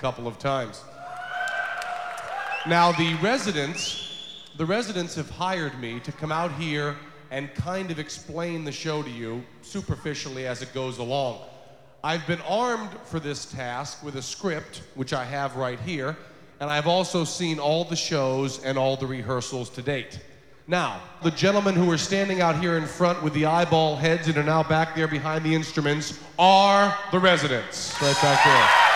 couple of times. Now, the residents have hired me to come out here and kind of explain the show to you superficially as it goes along. I've been armed for this task with a script, which I have right here, and I've also seen all the shows and all the rehearsals to date. Now, the gentlemen who are standing out here in front with the eyeball heads and are now back there behind the instruments are the residents. Right back there.